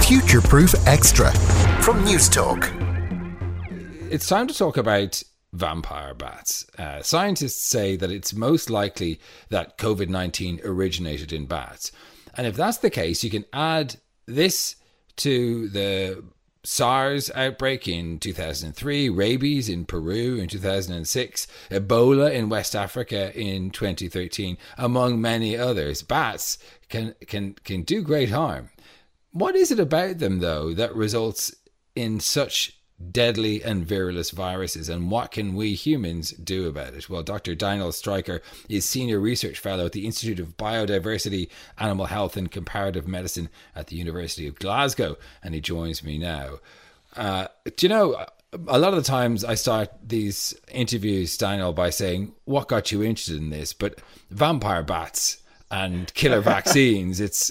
Future-Proof Extra from News Talk. It's time to talk about vampire bats. Scientists say that it's most likely that COVID-19 originated in bats. And if that's the case, you can add this to the SARS outbreak in 2003, rabies in Peru in 2006, Ebola in West Africa in 2013, among many others. Bats can do great harm. What is it about them, though, that results in such deadly and virulent viruses, and what can we humans do about it? Well, Dr. Daniel Streicher is Senior Research Fellow at the Institute of Biodiversity, Animal Health and Comparative Medicine at the University of Glasgow, and he joins me now. Do you know, a lot of the times I start these interviews, Daniel, by saying, what got you interested in this? But vampire bats and killer vaccines, it's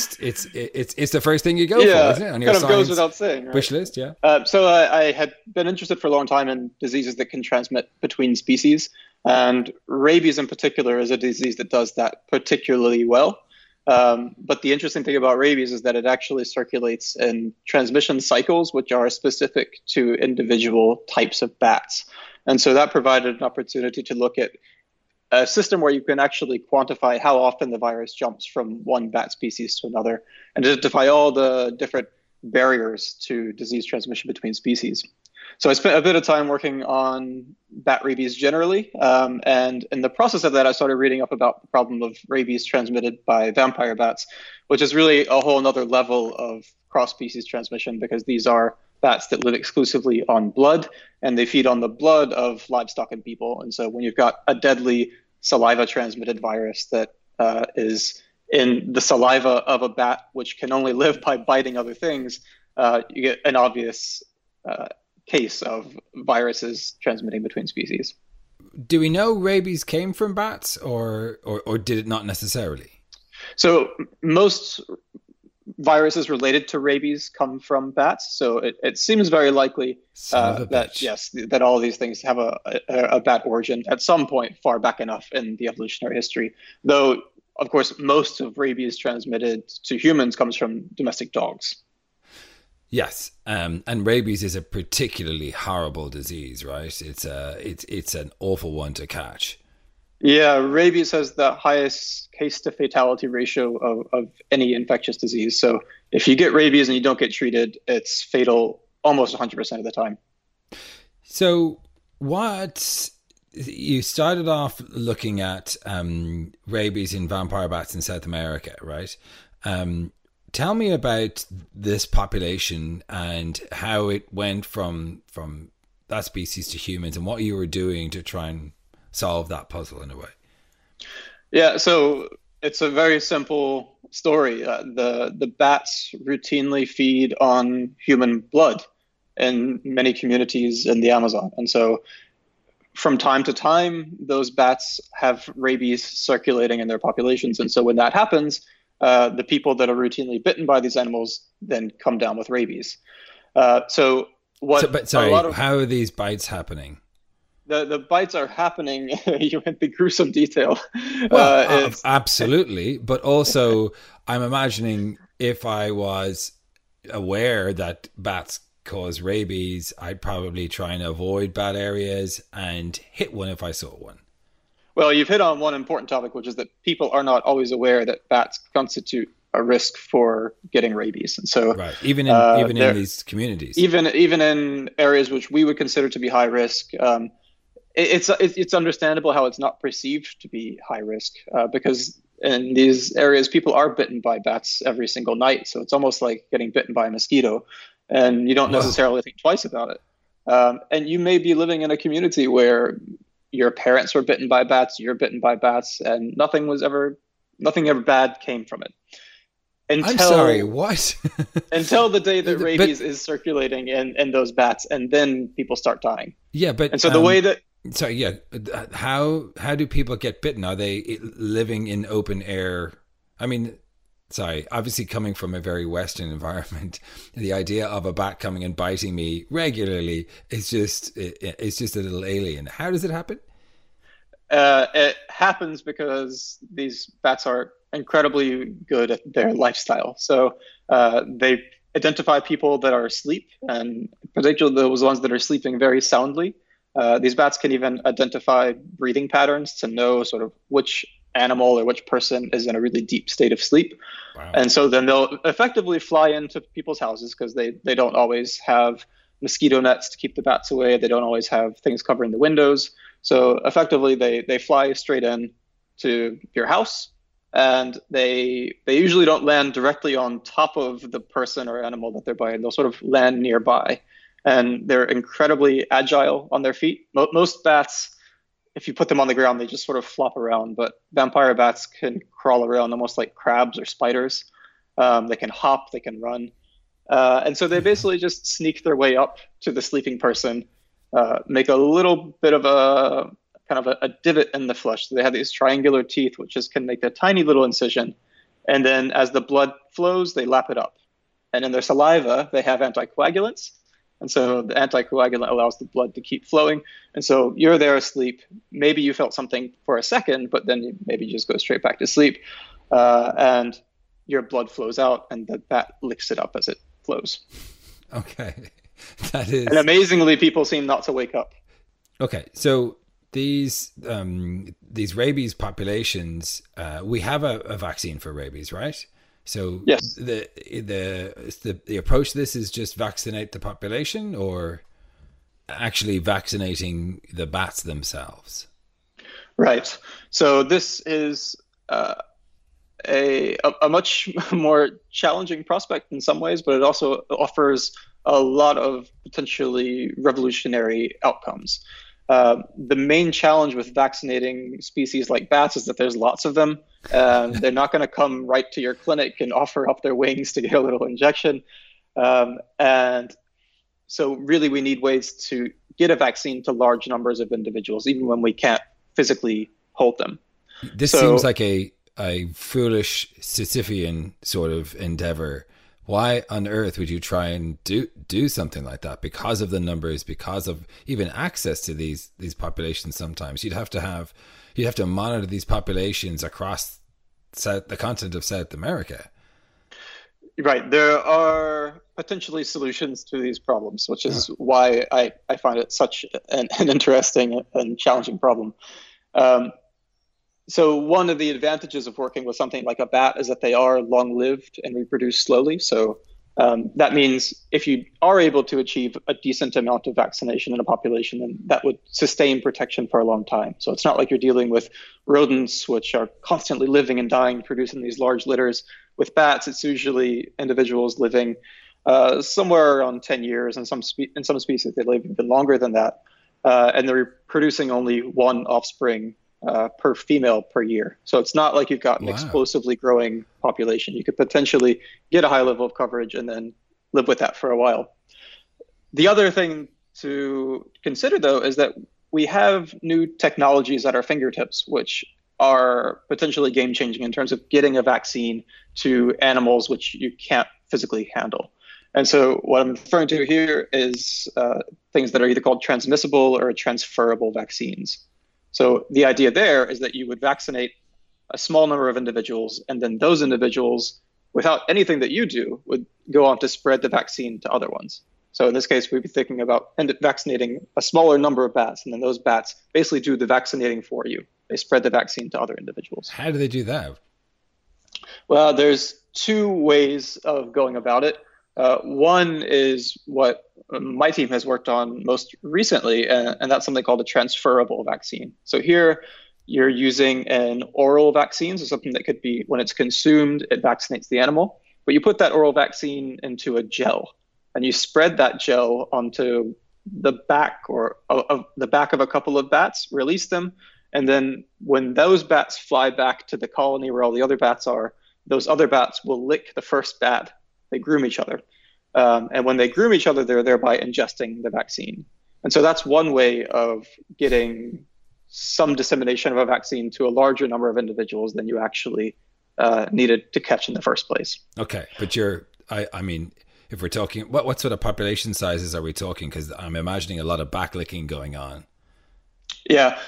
the first thing you go for, isn't it? On your kind of goes without saying, right? Wish list, yeah. So I had been interested for a long time in diseases that can transmit between species, and rabies in particular is a disease that does that particularly well. But the interesting thing about rabies is that it actually circulates in transmission cycles, which are specific to individual types of bats. And so that provided an opportunity to look at a system where you can actually quantify how often the virus jumps from one bat species to another and identify all the different barriers to disease transmission between species. So I spent a bit of time working on bat rabies generally. And in the process of that, I started reading up about the problem of rabies transmitted by vampire bats, which is really a whole nother level of cross-species transmission, because these are bats that live exclusively on blood, and they feed on the blood of livestock and people. And so when you've got a deadly saliva-transmitted virus that is in the saliva of a bat, which can only live by biting other things, you get an obvious case of viruses transmitting between species. Do we know rabies came from bats, or did it not necessarily? So most viruses related to rabies come from bats. So it seems very likely that all of these things have a bat origin at some point far back enough in the evolutionary history. Though, of course, most of rabies transmitted to humans comes from domestic dogs. Yes, and rabies is a particularly horrible disease, right? It's an awful one to catch. Yeah, rabies has the highest case to fatality ratio of any infectious disease. So if you get rabies and you don't get treated, it's fatal almost 100% of the time. So you started off looking at rabies in vampire bats in South America, right? Tell me about this population and how it went from that species to humans, and what you were doing to try and solve that puzzle in a way. Yeah, so it's a very simple story. The bats routinely feed on human blood in many communities in the Amazon. And so from time to time, those bats have rabies circulating in their populations. And so when that happens, the people that are routinely bitten by these animals then come down with rabies. How are these bites happening? The bites are happening. You went the gruesome detail. Well, absolutely. But also, I'm imagining if I was aware that bats cause rabies, I'd probably try and avoid bad areas and hit one if I saw one. Well, you've hit on one important topic, which is that people are not always aware that bats constitute a risk for getting rabies. And so, right, even in these communities, even in areas which we would consider to be high risk. It's understandable how it's not perceived to be high risk because in these areas, people are bitten by bats every single night. So it's almost like getting bitten by a mosquito, and you don't necessarily think twice about it. And you may be living in a community where your parents were bitten by bats, you're bitten by bats, and nothing ever bad came from it. I'm sorry, what? Until the day that rabies is circulating in those bats, and then people start dying. Yeah, but and so the way that how do people get bitten? Are they living in open air? I mean, sorry, obviously coming from a very Western environment, the idea of a bat coming and biting me regularly is just a little alien. How does it happen? It happens because these bats are incredibly good at their lifestyle. So identify people that are asleep, and particularly those ones that are sleeping very soundly. These bats can even identify breathing patterns to know sort of which animal or which person is in a really deep state of sleep. Wow. And so then they'll effectively fly into people's houses because they don't always have mosquito nets to keep the bats away. They don't always have things covering the windows. So effectively, they fly straight in to your house, and they usually don't land directly on top of the person or animal that they're by. They'll sort of land nearby, and they're incredibly agile on their feet. Most bats, if you put them on the ground, they just sort of flop around, but vampire bats can crawl around almost like crabs or spiders. They can hop, they can run. And so they basically just sneak their way up to the sleeping person, make a little bit of a kind of a divot in the flesh. So they have these triangular teeth, which just can make a tiny little incision. And then as the blood flows, they lap it up. And in their saliva, they have anticoagulants. And so the anticoagulant allows the blood to keep flowing. And so you're there asleep. Maybe you felt something for a second, but then you maybe just go straight back to sleep. And your blood flows out, and the bat licks it up as it flows. Okay. That is... And amazingly, people seem not to wake up. Okay. So these rabies populations, we have a vaccine for rabies, right? So yes. The approach to this is just vaccinate the population, or actually vaccinating the bats themselves? Right. So this is a much more challenging prospect in some ways, but it also offers a lot of potentially revolutionary outcomes. The main challenge with vaccinating species like bats is that there's lots of them. They're not going to come right to your clinic and offer up their wings to get a little injection. And so really we need ways to get a vaccine to large numbers of individuals, even when we can't physically hold them. This seems like a foolish Sisyphean sort of endeavor. Why on earth would you try and do something like that? Because of the numbers, because of even access to these populations. Sometimes you'd have to monitor these populations across the continent of South America. Right. There are potentially solutions to these problems, which is why I find it such an interesting and challenging problem. So one of the advantages of working with something like a bat is that they are long-lived and reproduce slowly. So that means if you are able to achieve a decent amount of vaccination in a population, then that would sustain protection for a long time. So it's not like you're dealing with rodents, which are constantly living and dying, producing these large litters. With bats, it's usually individuals living somewhere around 10 years. In some species, they live even longer than that. And they're producing only one offspring per female per year. So it's not like you've got an explosively growing population. You could potentially get a high level of coverage and then live with that for a while. The other thing to consider, though, is that we have new technologies at our fingertips, which are potentially game-changing in terms of getting a vaccine to animals which you can't physically handle. And so what I'm referring to here is things that are either called transmissible or transferable vaccines. So the idea there is that you would vaccinate a small number of individuals, and then those individuals, without anything that you do, would go on to spread the vaccine to other ones. So in this case, we'd be thinking about vaccinating a smaller number of bats, and then those bats basically do the vaccinating for you. They spread the vaccine to other individuals. How do they do that? Well, there's two ways of going about it. One is what my team has worked on most recently, and that's something called a transferable vaccine. So here you're using an oral vaccine, so something that could be, when it's consumed, it vaccinates the animal. But you put that oral vaccine into a gel, and you spread that gel onto the back of the back of a couple of bats, release them, and then when those bats fly back to the colony where all the other bats are, those other bats will lick the first bat. They groom each other. And when they groom each other, they're thereby ingesting the vaccine. And so that's one way of getting some dissemination of a vaccine to a larger number of individuals than you actually needed to catch in the first place. Okay. But I mean, if we're talking, what sort of population sizes are we talking? Because I'm imagining a lot of backlicking going on. Yeah.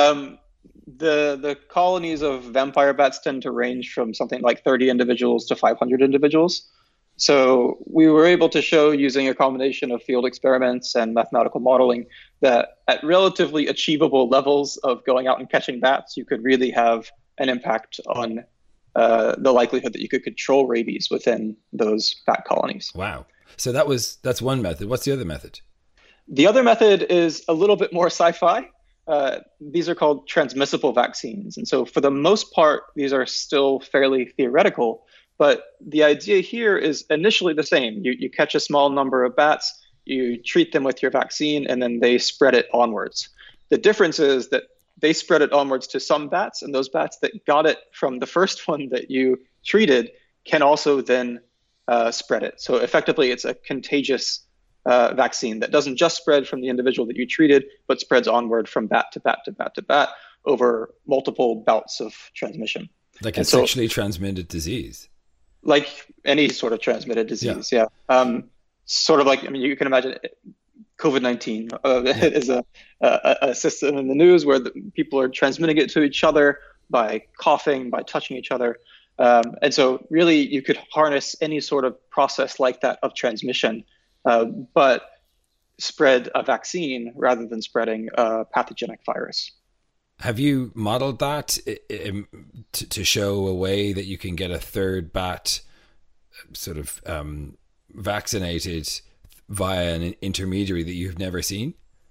The colonies of vampire bats tend to range from something like 30 individuals to 500 individuals. So we were able to show using a combination of field experiments and mathematical modeling that at relatively achievable levels of going out and catching bats, you could really have an impact on the likelihood that you could control rabies within those bat colonies. Wow. So that's one method. What's the other method? The other method is a little bit more sci-fi. These are called transmissible vaccines. And so for the most part, these are still fairly theoretical. But the idea here is initially the same. You catch a small number of bats, you treat them with your vaccine, and then they spread it onwards. The difference is that they spread it onwards to some bats, and those bats that got it from the first one that you treated can also then spread it. So effectively, it's a contagious vaccine that doesn't just spread from the individual that you treated, but spreads onward from bat to bat to bat to bat over multiple bouts of transmission. Like a sexually transmitted disease. Like any sort of transmitted disease, yeah. Sort of like, I mean, you can imagine COVID-19 is a system in the news where people are transmitting it to each other by coughing, by touching each other. And so really you could harness any sort of process like that of transmission, but spread a vaccine rather than spreading a pathogenic virus. Have you modeled that to show a way that you can get a third bat sort of vaccinated via an intermediary that you've never seen?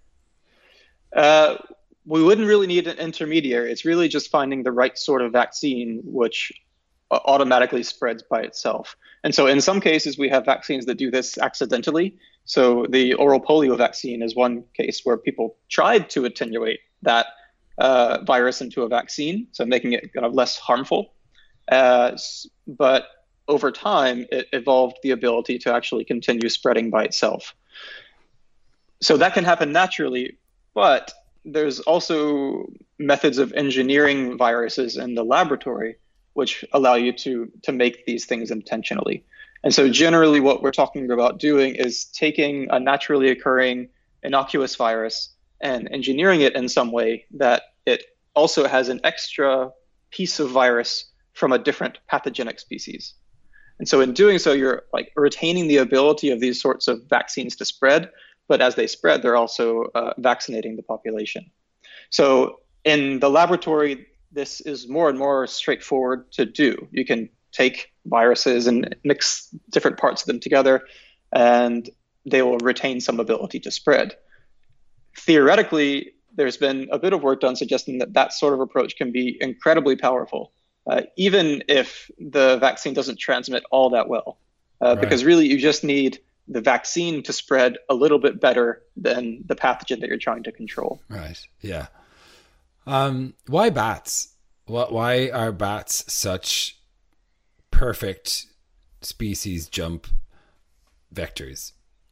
We wouldn't really need an intermediary. It's really just finding the right sort of vaccine, which automatically spreads by itself. And so in some cases, we have vaccines that do this accidentally. So the oral polio vaccine is one case where people tried to attenuate that virus into a vaccine, so making it kind of less harmful. But over time, it evolved the ability to actually continue spreading by itself. So that can happen naturally, but there's also methods of engineering viruses in the laboratory which allow you to make these things intentionally. And so generally what we're talking about doing is taking a naturally occurring innocuous virus and engineering it in some way that it also has an extra piece of virus from a different pathogenic species. And so in doing so, you're like retaining the ability of these sorts of vaccines to spread, but as they spread, they're also vaccinating the population. So in the laboratory, this is more and more straightforward to do. You can take viruses and mix different parts of them together, and they will retain some ability to spread. Theoretically, there's been a bit of work done suggesting that that sort of approach can be incredibly powerful, even if the vaccine doesn't transmit all that well. Right. Because really you just need the vaccine to spread a little bit better than the pathogen that you're trying to control. Right, yeah. Why bats? Why are bats such perfect species jump vectors?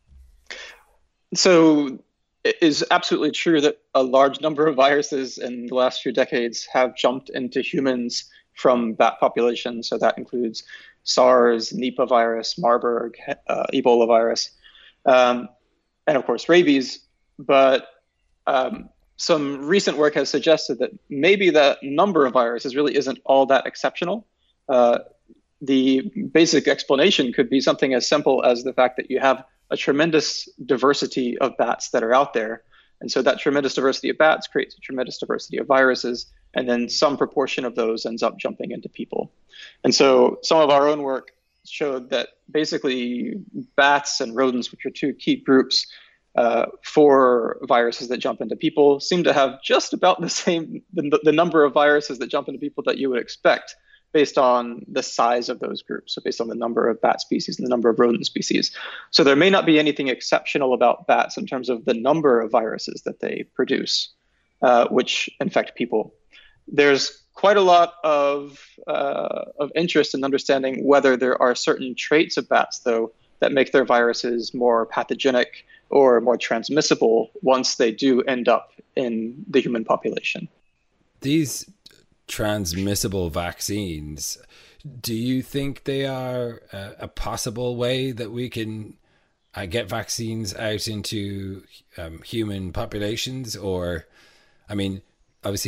So it is absolutely true that a large number of viruses in the last few decades have jumped into humans from bat populations. So that includes SARS, Nipah virus, Marburg, Ebola virus, and of course rabies. But some recent work has suggested that maybe the number of viruses really isn't all that exceptional. The basic explanation could be something as simple as the fact that you have a tremendous diversity of bats that are out there. And so that tremendous diversity of bats creates a tremendous diversity of viruses, and then some proportion of those ends up jumping into people. And so some of our own work showed that basically bats and rodents, which are two key groups for viruses that jump into people, seem to have just about the same, the number of viruses that jump into people that you would expect based on the size of those groups, so based on the number of bat species and the number of rodent species. So there may not be anything exceptional about bats in terms of the number of viruses that they produce, which infect people. There's quite a lot of interest in understanding whether there are certain traits of bats, though, that make their viruses more pathogenic or more transmissible once they do end up in the human population. These transmissible vaccines, do you think they are a possible way that we can get vaccines out into human populations? Or, I mean, obviously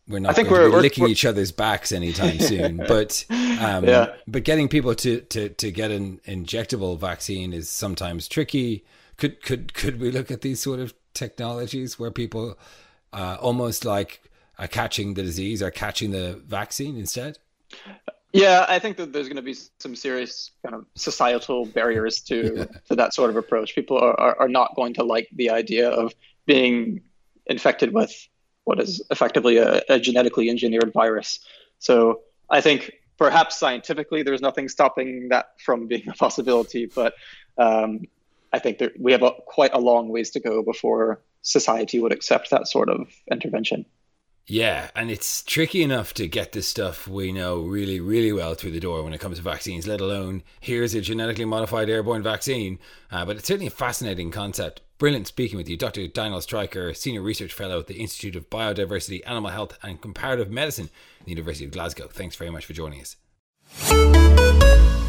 we're not going to be licking each other's backs anytime soon. But but getting people to get an injectable vaccine is sometimes tricky. Could we look at these sort of technologies where people almost like are catching the disease or catching the vaccine instead? Yeah, I think that there's going to be some serious kind of societal barriers to that sort of approach. People are not going to like the idea of being infected with what is effectively a genetically engineered virus. So I think perhaps scientifically there's nothing stopping that from being a possibility, but I think that we have quite a long ways to go before society would accept that sort of intervention. Yeah, and it's tricky enough to get this stuff we know really, really well through the door when it comes to vaccines, let alone here's a genetically modified airborne vaccine. But it's certainly a fascinating concept. Brilliant speaking with you, Dr. Daniel Stryker, Senior Research Fellow at the Institute of Biodiversity, Animal Health and Comparative Medicine at the University of Glasgow. Thanks very much for joining us.